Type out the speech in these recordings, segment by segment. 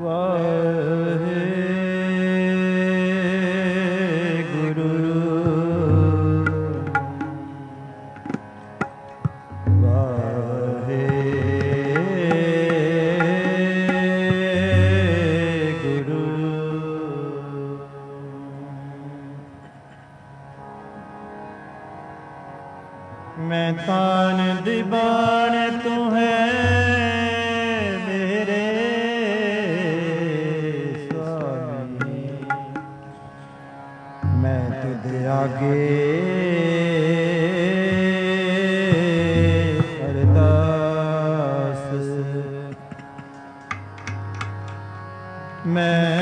मैं तान दीवान तू है मेरे स्वामी, मैं तुझे आगे अरदास, मैं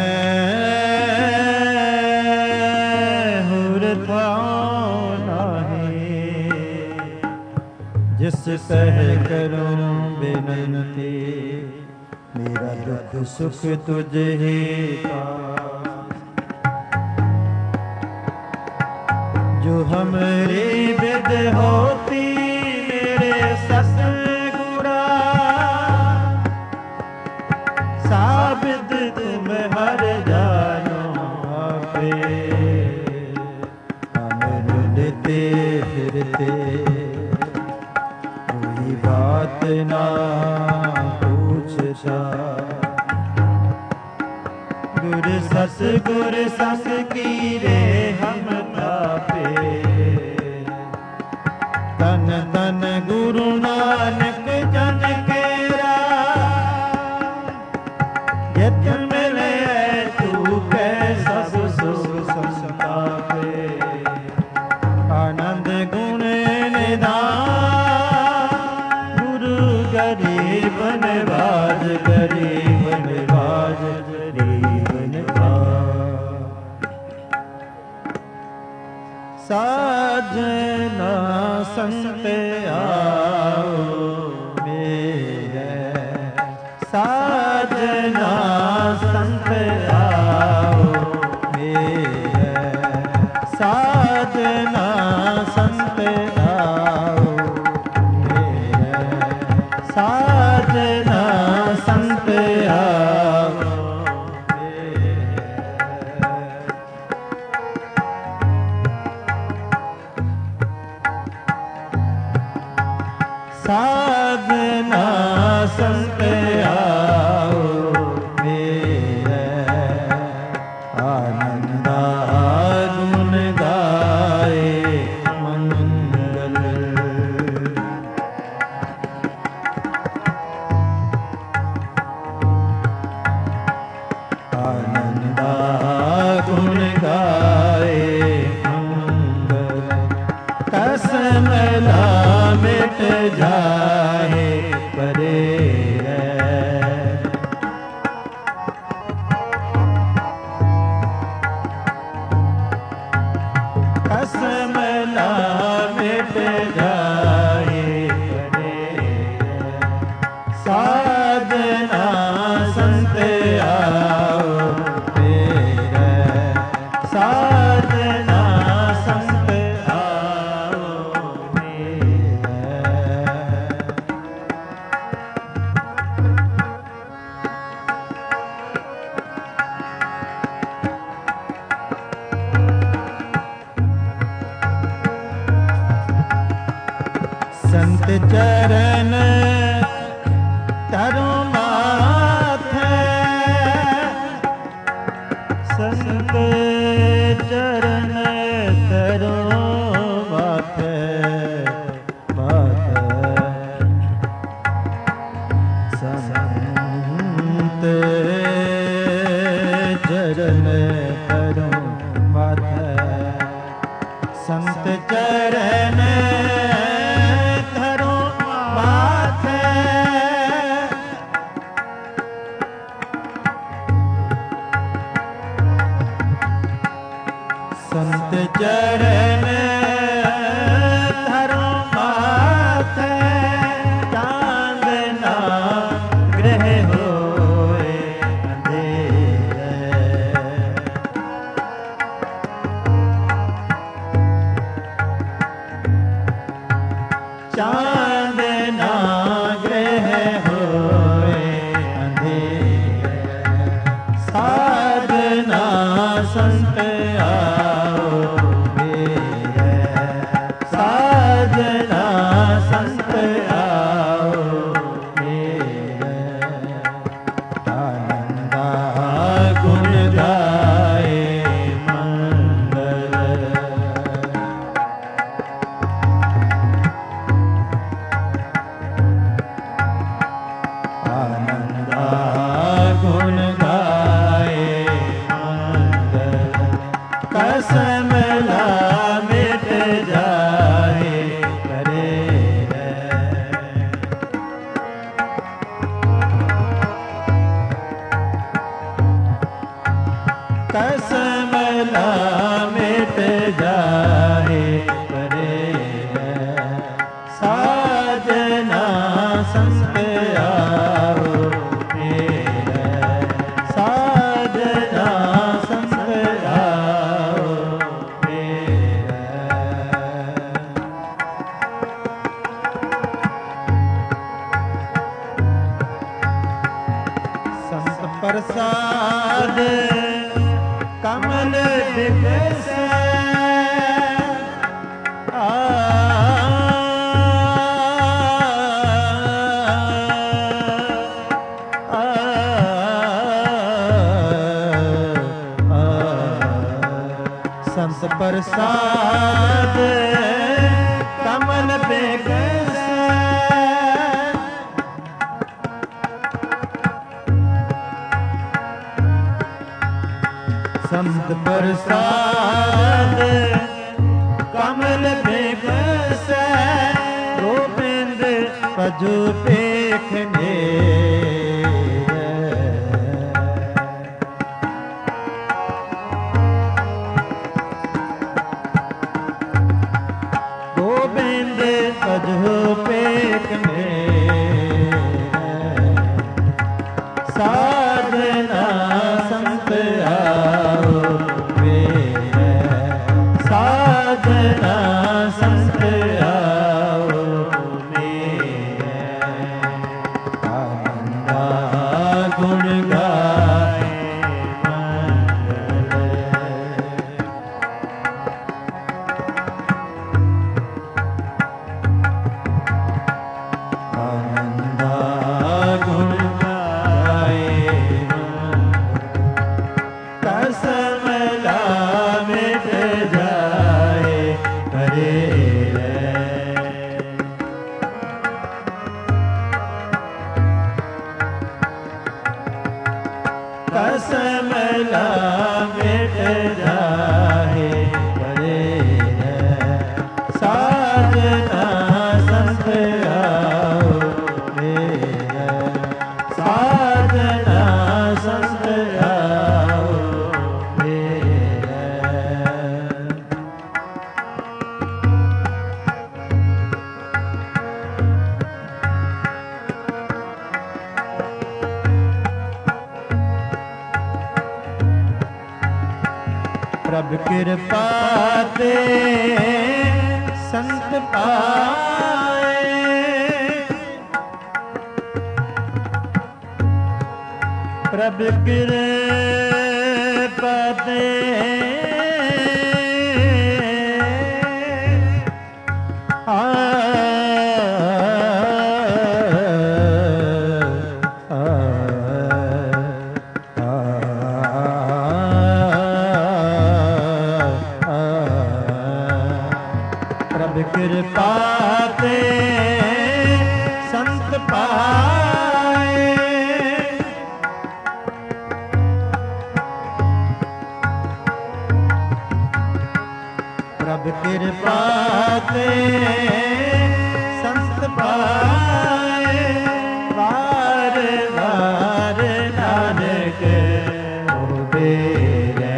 जिस सह करूं बेनती, मेरा दुख सुख तुझे ही पास। जो हमारी विद होती मेरे सतगुरा, साबित तुम हर जानो आपे। हम रुलते फिरते बात ना पूछता, गुर सस की रे हम तापे। तन तन गुरु नानक जन केरा, यत मिले तू कैसा संतापे। आनंद गुण निधान गरीब नवाज, गरीब नवाज, गरीब नवाज। साजना संत आओ मेरे, साजना संत आओ मेरे, साजना संत आओ मेरे, साजना संत आओ मेरे। साजना संत आओ मेरे, आनंदा गुण गाए मंगल। आनंदा गुण गाए मंगल, कसम ला मिट जाए परे। कसम ला मिट जाए परे। साधना संत आओ मेरे, साधना संत आओ मेरे। संत चरण तरु माथे, संत चरण तरु माथे, संत चरण तरु माथे, संत चरण संत चरण धरो माथे, चांदना ग्रह होए अंधेरे। चांदना ग्रह होए अंधेरे, प्रसाद कमल दिवसै संत प्रसाद कमल बिगसै संत प्रसाद कमल बिगसै गोबिंद पजु पेखने पजो पेखने साधना संत आओ मेरे साधना संत आओ मेरे आनंदा गुण गाए कसमला मिट जाए करे साधना संत आओ मेरे साधना संत आओ मेरे प्रभु कृपा ते संत पाए प्रभु कृपा ते कृपा ते संत पाए प्रभु कृपा ते संत पाए वार वार नानक बेरे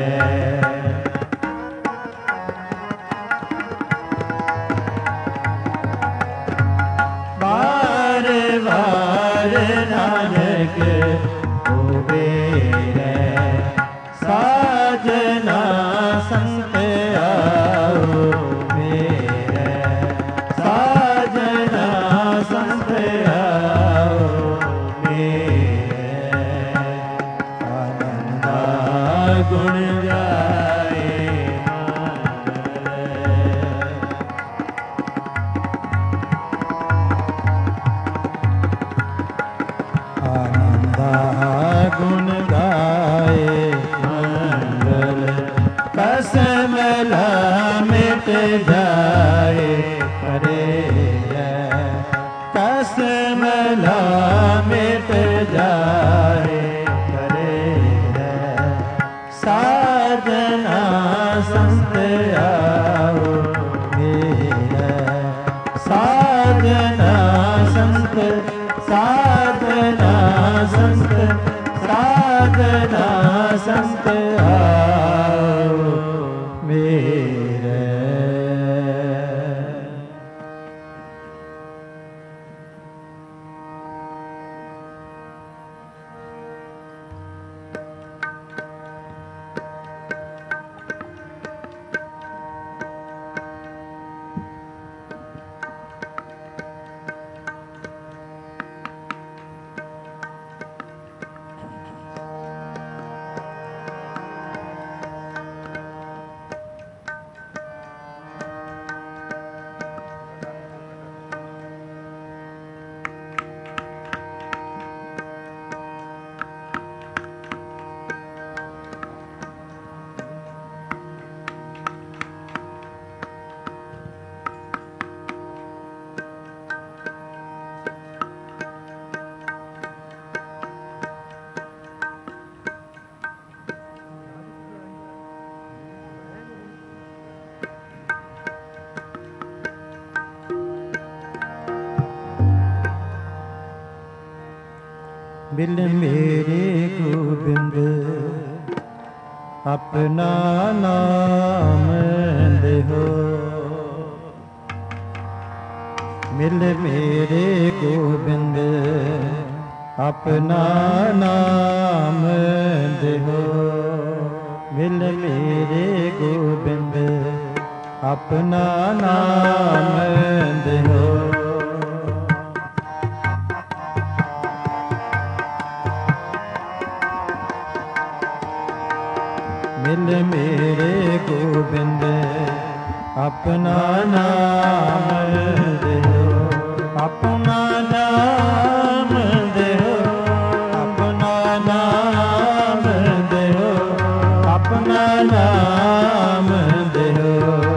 वार नानक बेरे साजना संत आओ मेरे साजना संत आओ मेरे आनंदा गुण गाए गुण गाए मंगल कसमला मिट जाए करे कसमला मिट जाए करे साधना संत आओ मेरे साधना संत साधना संत साधना संत आओ मेरे ਮਿਲ ਮੇਰੇ ਗੋਬਿੰਦ ਆਪਣਾ ਨਾਮ ਦੇਹੋ। ਮਿਲ ਮੇਰੇ ਗੋਬਿੰਦ ਆਪਣਾ ਨਾਮ ਦੇਹੋ। ਮਿਲ ਮੇਰੇ ਗੋਬਿੰਦ ਆਪਣਾ ਨਾਮ ਦੇਹੋ। ਮਿਲ ਮੇਰੇ ਗੋਬਿੰਦ ਆਪਣਾ ਨਾਮ ਦੇਹੋ। ਆਪਣਾ ਨਾਮ ਦੇਹੋ। ਆਪਣਾ ਨਾਮ ਦੇਹੋ। ਆਪਣਾ ਨਾਮ ਦੇਹੋ।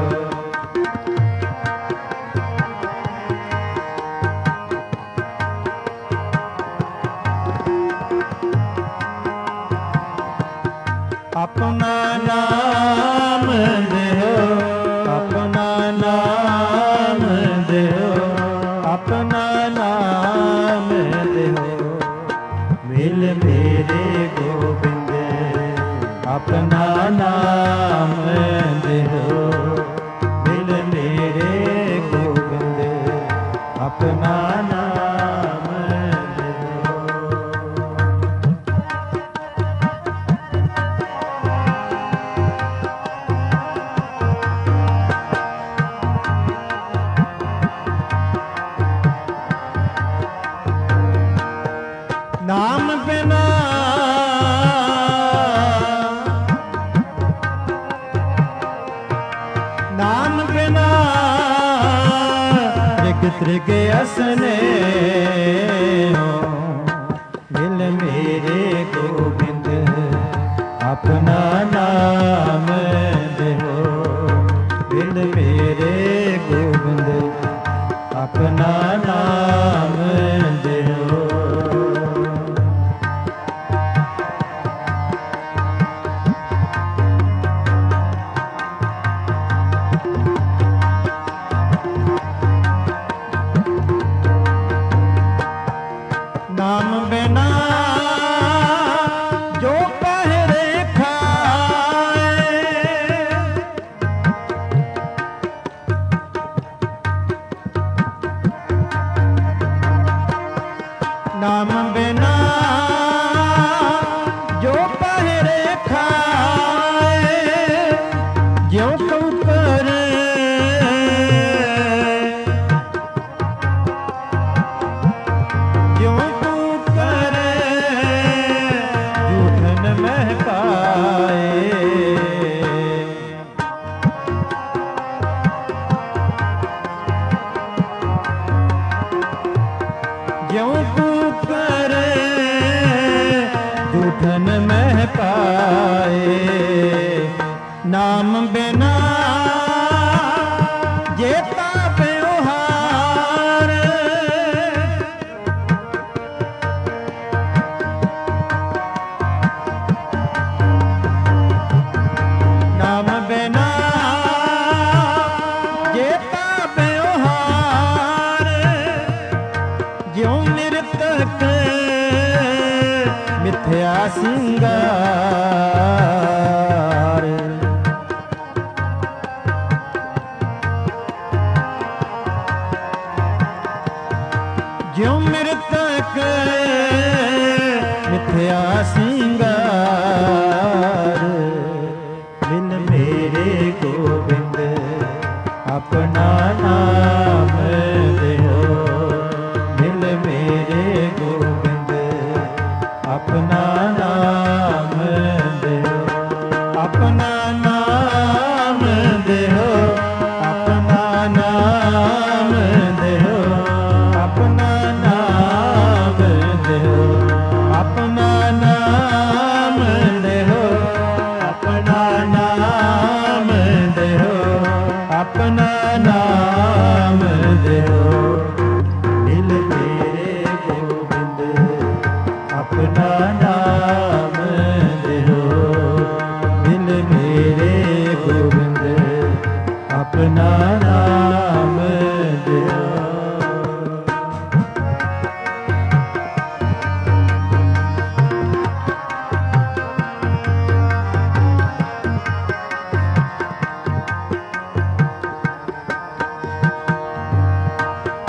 ਆਪਣਾ ਨਾਮ ਦੇਹੋ। ਆਪਣਾ ਨਾਮ ਦੇਹੋ। ਆਪਣਾ ਨਾਮ ਦੇਹੋ। ਮਿਲ ਮੇਰੇ ਗੋਬਿੰਦ ਆਪਣਾ ਨਾਮ ਦੇਹੋ। ਮਿਲ ਮੇਰੇ ਗੋਬਿੰਦ ਆਪਣਾ ਨਾਮ ਦੇਹੋ। ਨਾਮ ਬਿਨਾ ਨਾਮ ਬਿਨਾ ਤ੍ਰਿਗ ਤ੍ਰਿਗ ਅਸਨੇ ਹੋ। ਮਿਲ ਮੇਰੇ ਗੋਬਿੰਦ ਆਪਣਾ ਨਾਮ ਦੇਹੋ। ਮਿਲ ਮੇਰੇ ਗੋਬਿੰਦ ਆਪਣਾ ਨਾਮ ਦੇਹੋ। ਨਾਮ ਬਿਨਾ ਜੋ ਪਹਿਰੇ ਖਾਏ। ਨਾਮ ਬਿਨਾ ਜੋ ਪਹਿਰੇ ਖਾਏ। ਜਿਉ ਕਉ ਕਰੇ ਜਿਉ ਕਉ ਕਰੇ ਝੂਠਨ ਮਹਿਕਾਏ। ਜਿਉ ਕਉ ਕਰੇ ਝੂਠਨ ਮਹਿਕਾਏ। ਨਾਮ ਬਿਨਾ ਜੇਤਾ ਬਿਵਹਾਰ। ਨਾਮ ਬਿਨਾ ਜੇਤਾ ਬਿਵਹਾਰ। ਜਿਉ ਨਿਰਤਕ ਮਿਥਿਆ ਸਿੰਗਾਰ। ਜਿਉ ਮਿਰਤਕ ਮਿਥਿਆ ਸਿੰਗਾਰ। ਮਿਲ ਮੇਰੇ ਗੋਬਿੰਦ ਆਪਣਾ ਨਾਮ ਦੇਹੋ। ਮਿਲ ਮੇਰੇ ਗੋਬਿੰਦ ਆਪਣਾ ਨਾਮ ਦੇਹੋ। ਆਪਣਾ ਨਾਮ ਦੇਹੋ। ਆਪਣਾ ਨਾਮ ਦੇਹੋ। ਆਪਣਾ ਨਾਮ ਦੇਹੋ। ਆਪਣਾ ਨਾਮ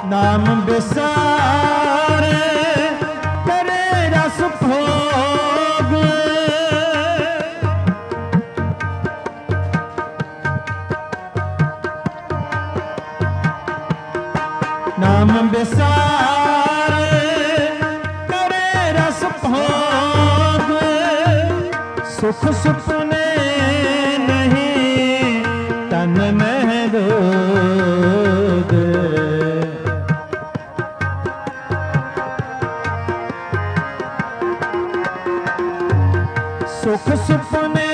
नाम बिसार करे रस भोग, नाम बिसार करे रस भोग, सुख सुपने नहीं तन में रोग, सुख सुपने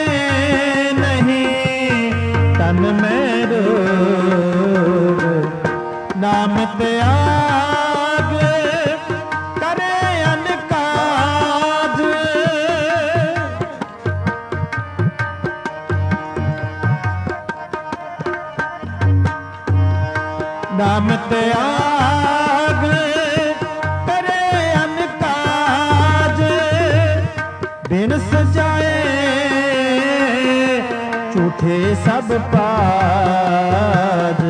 नहीं तन में रोग, नाम त्याग करे अनकाज, नाम त्याग करे अनकाज, बिन सजाए झूठे सब पाज,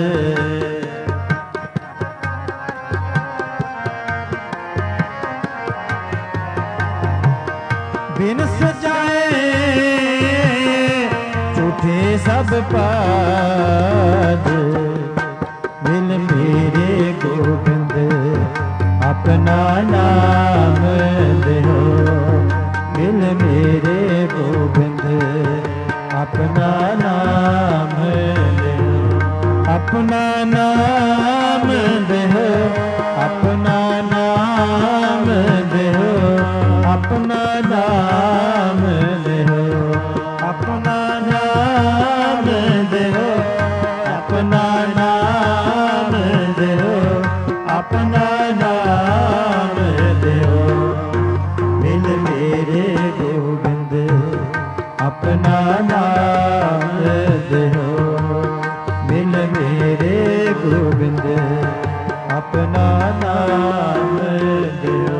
बिन सजाए झूठे सब पाज, मिल मेरे गोविंद अपना नाम देहो, मिल मेरे गोविंद अपना नाम देहो, अपना नाम देहो, अपना नाम देहो, अपना नाम देहो, अपना नाम देहो, अपना नाम देहो, अपना नाम देहो, मिल मेरे गोविंद अपना नाम देहो, मिल मेरे गोविंद अपना नाम देहो।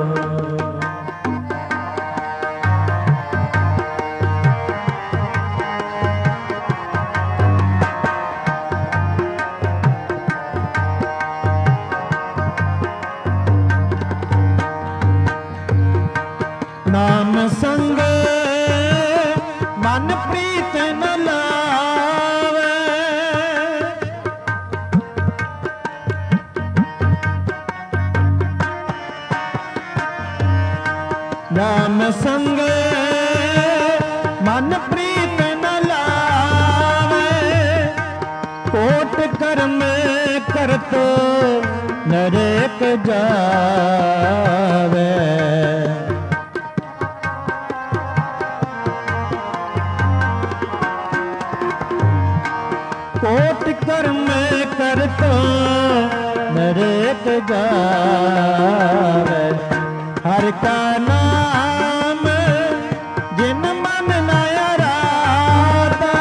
नाम संग मन प्रीत न लावे, नाम संग मन प्रीत न लावे, कोट कर्म करतो नरक जावे, कोट कर्म करतो नरक जावे, हर का नाम जिन मन न राता,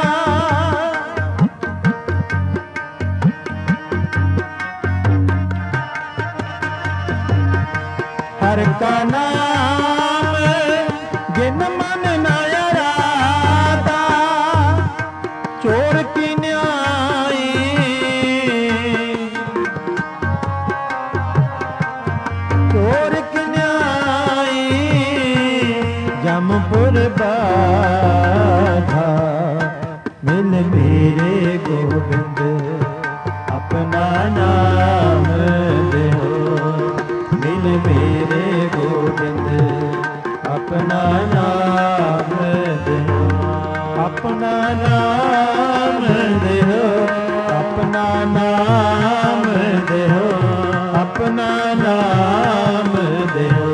हर का नाम जिन मन न राता, चोर की न्यायी चोर की न्यायी जमपुर बाधा, मिल मेरे गोविंद अपना नाम देहो, मिल मेरे गोविंद अपना नाम देहो, अपना नाम देहो, अपना नाम देहो, अपना नाम देहो,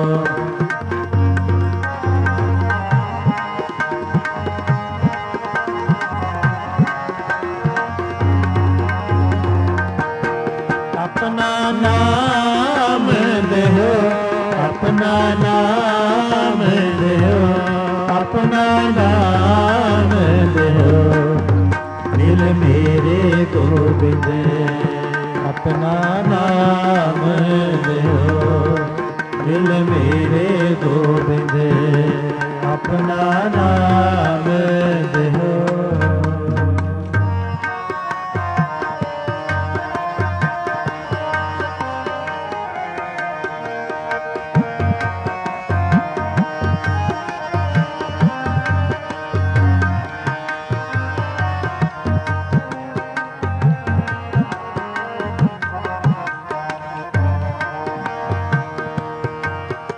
अपना नाम देहो, अपना नाम देहो, अपना नाम देहो, मिल मेरे गोविंद अपना नाम देहो, मिल मेरे गोविंद अपना नाम देहो।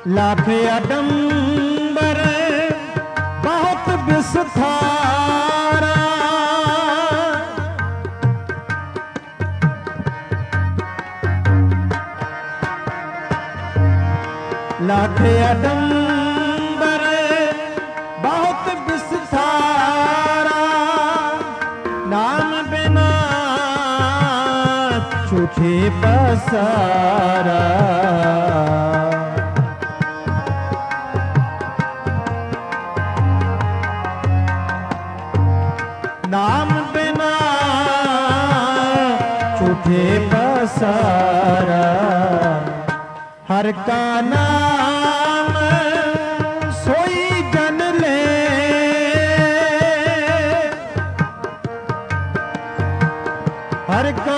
लाख आडंबर बहुत विस्तारा, लाख आडंबर बहुत विस्तारा, नाम बिना झूठे पसारा। नाम बिना झूठे पसारा, हर का नाम सोई जन ले, हर का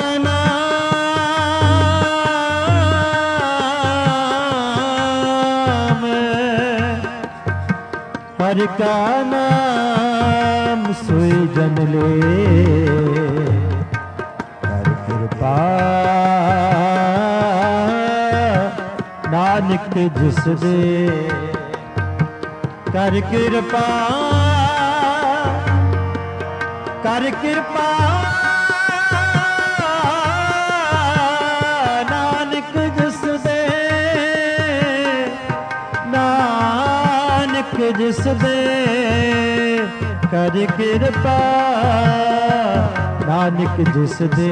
नाम, हर का नाम सोई जन ले, कर कृपा नानक जिस दे, कर कृपा, कर कृपा नानक जिस दे, नानक जिस दे, कर कृपा नानक जिस दे,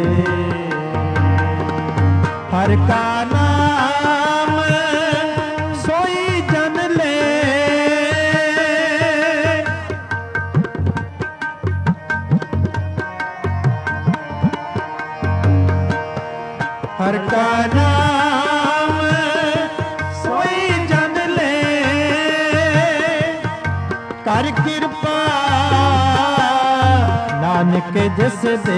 हर का नाम सोई जन ले, हर का नाम सोई जन ले, कर कृपा नानक जिस दे,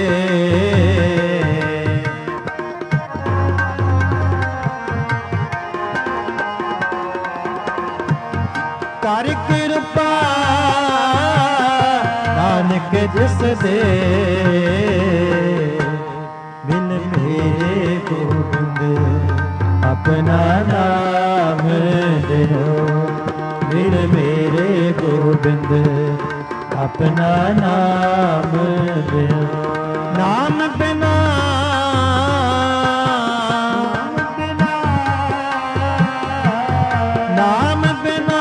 कर कृपा नानक जिस दे, मिल मेरे गोविंद अपना नाम देहो, मिल मेरे गोविंद अपना नाम देहो। नाम बिना नाम बिना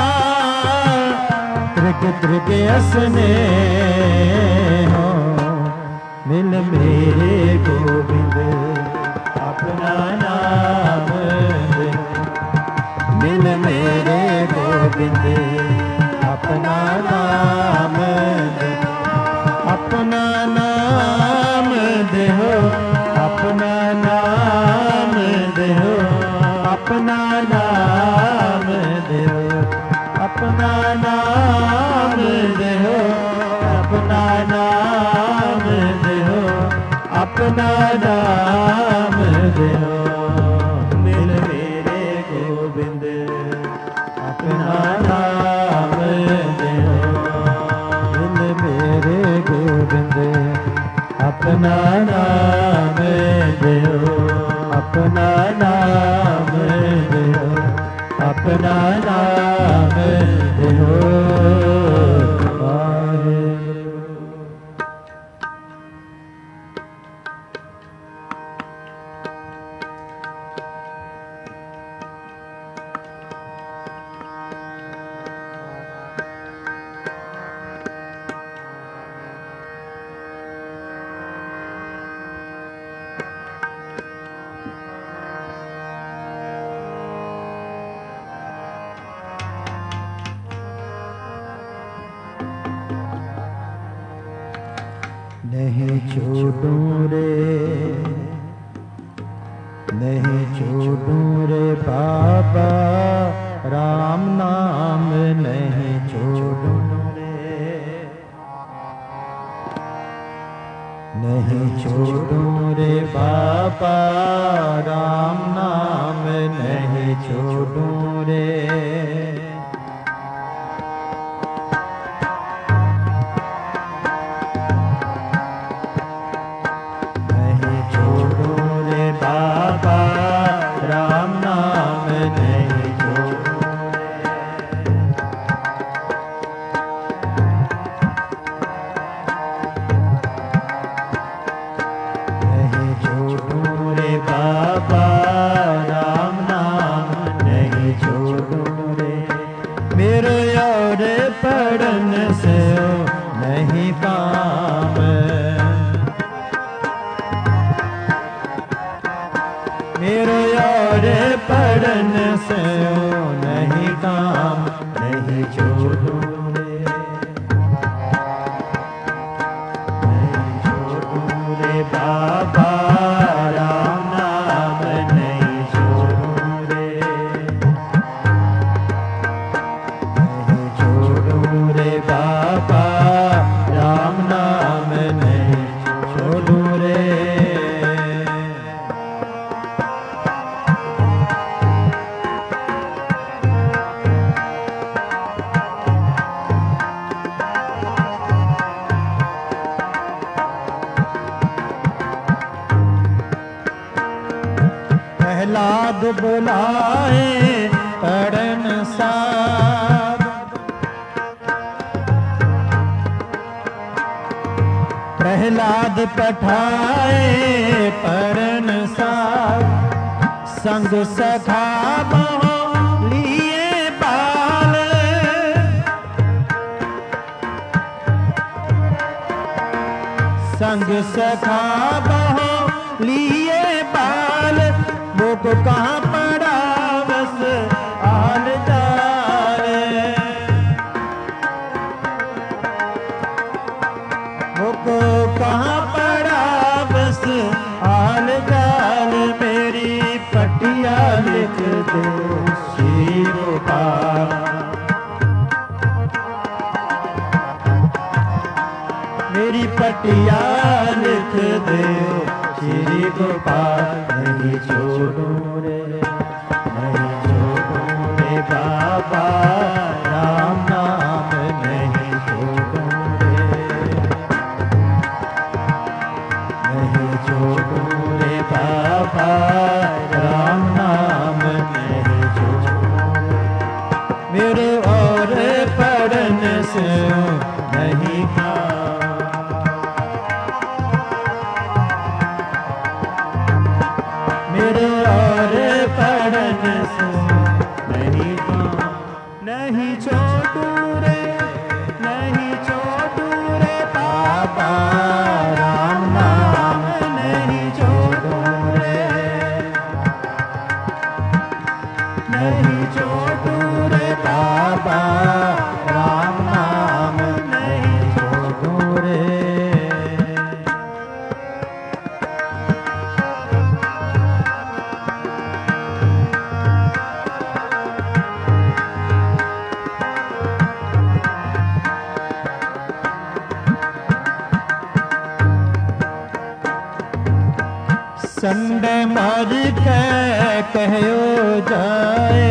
त्रिग त्रिग असने हो, मिल मेरे गोविंद अपना नाम दे, मिल मेरे गोविंद अपना नाम दे, अपना नाम दे हो, अपना नाम दे हो, अपना नाम दे हो, अपना नाम दे हो, अपना नाम दे हो, अपना नाम दे हो, मिल मेरे गोविंद अपना नाम दे हो, मिल मेरे गोविंद अपना नाम दे हो, अपना नाम दे हो, अपना नाम दे हो। नहीं छोड़ूं रे, नहीं छोड़ूं रे बाबा राम नाम, नहीं छोड़ूं रे, नहीं छोड़ूं रे बाबा राम नाम, नहीं छोड़ूं रे, बाबा राम नाम नहीं मेरे और पढ़न से नहीं काम, नहीं छोड़ू रे, नहीं छोड़ू रे बाबा राम नाम, नहीं छोड़ू रे, नहीं छोड़ू रे बाबा राम नाम, नहीं छोड़ू रे। प्रहलाद बुलाए पढ़न साध, प्रहलाद पठाए पढ़न साध, संग सखा बहो लिए बाल, संग सखा बहो लिए बाल, वो को कहाँ पड़ा बस आल जाए, वो को कहाँ पड़ा बस आल जाल, मेरी पटिया लिख दो श्री गोपाल, मेरी पटिया लिख दो श्री गोपाल, नहीं छोड़ू रे, नहीं छोड़ू रे बाबा राम नाम, नहीं छोड़ू रे, नहीं छोड़ू रे बाबा राम नाम, नहीं छोड़ू रे, मेरे और पढ़न से नहीं काम, मेरे और पढ़न से नहीं काम, नहीं छोड़ू रे, नहीं छोड़ू रे बाबा राम नाम, नहीं छोड़ू रे, नहीं छोड़ू रे बाबा राम नाम, नहीं छोड़ू रे। संड मर के कहो जाए,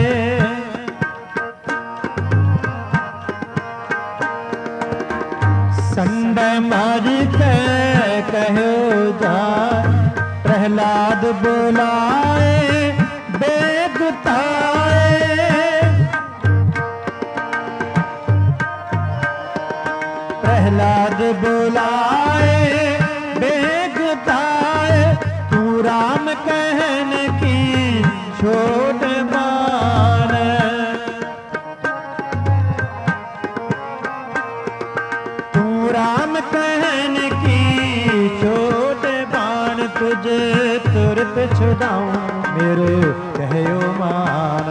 संड मर के कहो जाए, प्रहलाद बुलाए बेगताए, प्रहलाद बुलाए बेगताए, तू राम कहन की छोट मान, तू राम कहन की छोट बाण, तुझे तुरत छुड़ाऊं मेरे कहो मान,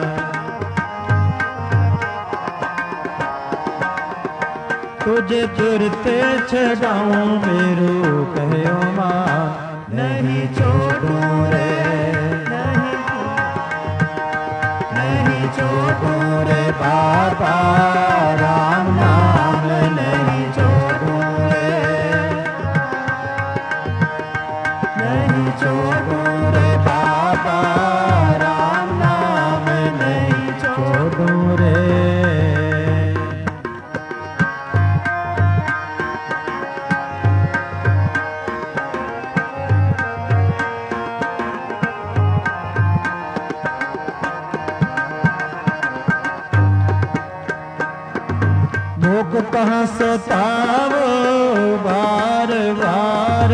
तुझे तुरत छुड़ाऊं मेरे कहो मान, नहीं छोड़ू रे, नहीं छोड़ू रे बाबा राम नाम, नहीं छोड़ू रे, नहीं छोड़ू रे बाबा राम नाम, नहीं छोड़ू रे। भूख कहाँ सतावो बार बार,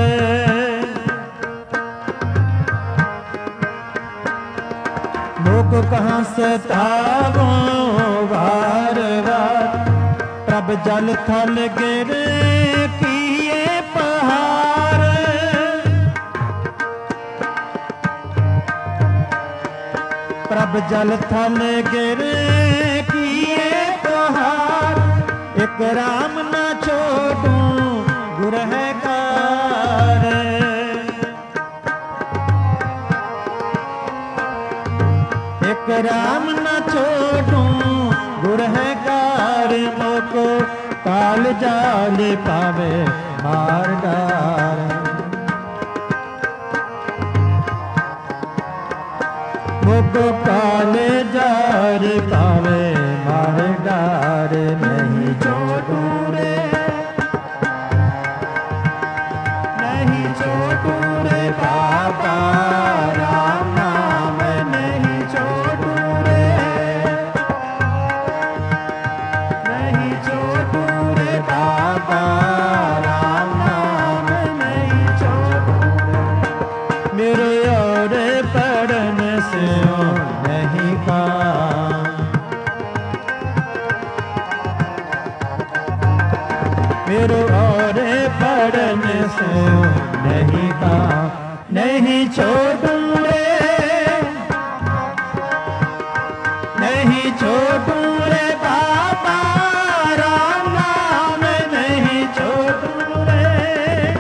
भूख कहाँ सतावो बार बार, प्रभ जल थल गिर किए पहाड़, प्रभ जल थल गिर किए तोहार, एक राम न छोड़ू गुरहगार। एक राम न छोड़ू गुरहगार, मोको काल जाल पावे मार डार। मोको काल जाल पावे मार डार, नहीं छोड़ू रे, नहीं छोड़ू रे बाबा राम नाम, नहीं छोड़ू रे, नहीं छोड़ू रे बाबा राम नाम, नहीं छोड़ू रे। मेरे और पढ़न से नहीं काम, मेरे और पढ़न से नहीं काम, नहीं छोड़ू रे, नहीं छोड़ू रे बाबा राम नाम, नहीं छोड़ू रे,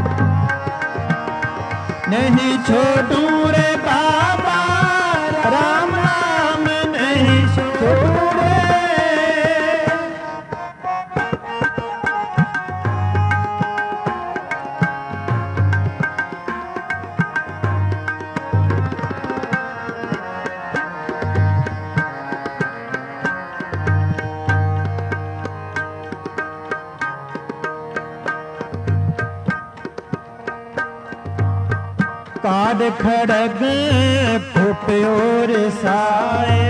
नहीं छोड़ू रे बाबा राम नाम, नहीं छोड़ू रे। काड खड़ग फुटोर साए,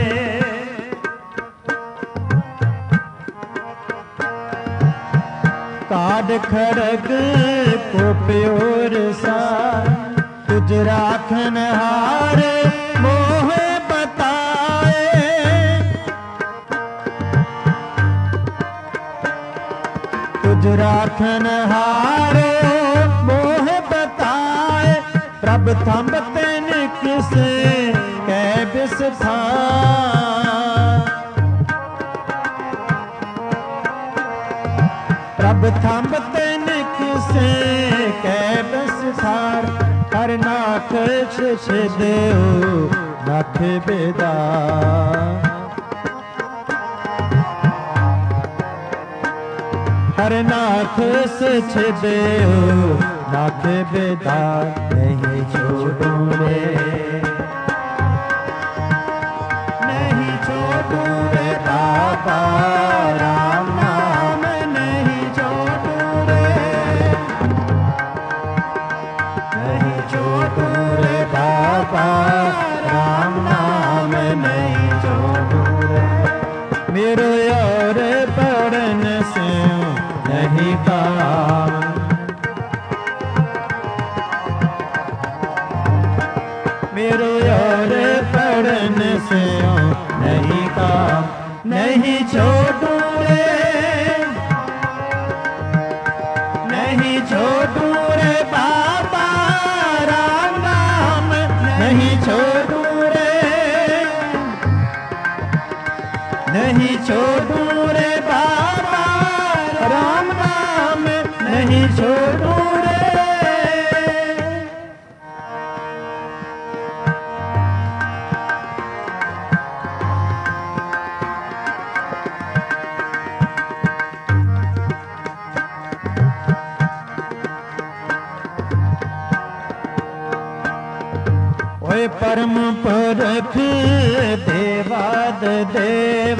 काड खड़ग फुटोर साए, तुझ राखन हार मोह बताए, तुझ राखन हार मोह बताए, प्रभ थंब तेन किसे कै बिसथा, प्रभ थंब तेन किसे कै बिसथार, हर नाथ शिष देव नाथ बेदा, हर नाथ शिष देव नाथ बेदा, नहीं छोड़ू रे, नहीं छोड़ू रे बाबा राम नाम, नहीं छोड़ू रे, नहीं छोड़ू रे बाबा राम नाम, नहीं छोड़ू रे। मेरे और पढ़न से नहीं काम, मेरे और पढ़न से नहीं काम, नहीं छोड़ू रे, नहीं छोड़ू रे बाबा राम नाम, नहीं छोड़ू रे, नहीं छोड़ू रे बाबा राम नाम, नहीं छोड़ू रे। ओए परम पुरख देवाद देव,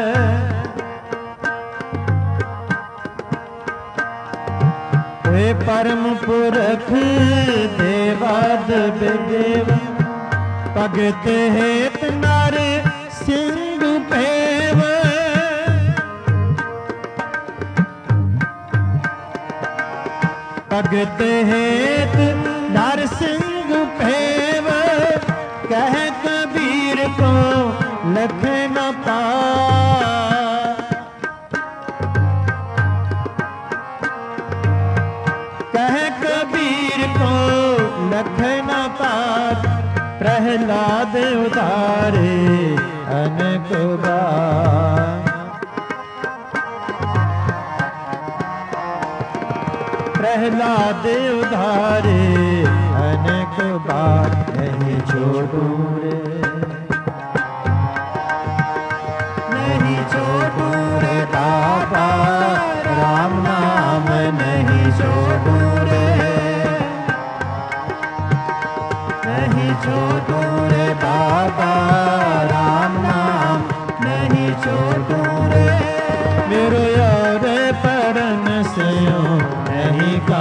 ओए परम पुरख देवाद देव, भगत हेत नर सिंह पेव, भगत हेत नर सिंह पेव, कह कबीर को लख न पार, कह कबीर को लख न पार, प्रहलाद दे उधारे अनेक बार। प्रहलाद उधारे अनेक बार, नहीं छोड़ू रे, नहीं छोड़ू रे बाबा, राम नाम नहीं छोड़ू रे, नहीं छोड़ू रे बाबा, राम नाम नहीं छोड़ू रे। मेरो यार पढ़न से नहीं का,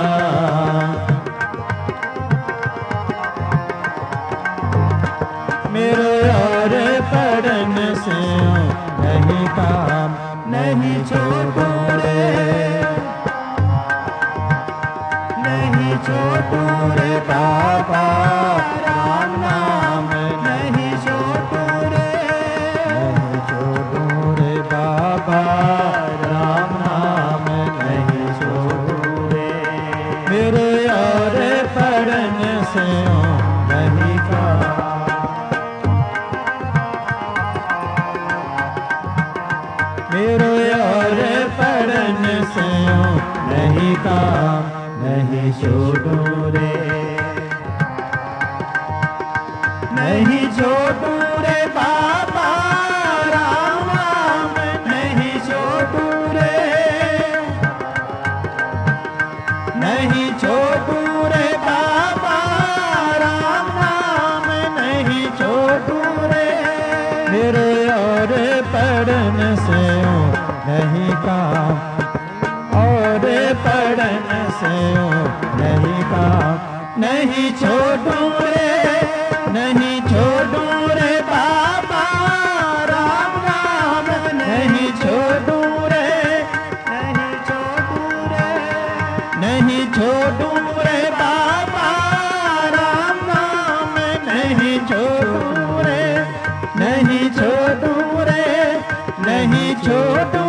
मेरो यार पढ़न से नहीं काम, नहीं छोड़ू रे, नहीं छोड़ू रे बाबा, राम नाम नहीं छोड़ू रे, नहीं छोड़ू रे बाबा, राम नाम नहीं छोड़ू रे। मेरे यार पढ़न से नहीं का, मेरो यार पढ़न से नहीं काम, नहीं छोड़ू रे, नहीं छोड़ू रे बाबा, राम नाम नहीं छोड़ू रे, नहीं छोड़ू रे बाबा, राम नाम नहीं छोड़ू रे। मेरे और पढ़न से नहीं काम, और पढ़न से नहीं काम, नहीं छोड़ू रे, नहीं छोड़ू रे बाबा, राम नाम नहीं छोड़ू रे, नहीं छोड़ू रे, नहीं छोड़ू रे बाबा, राम नाम नहीं छोड़ू रे, नहीं छोड़ू रे, नहीं छोड़ू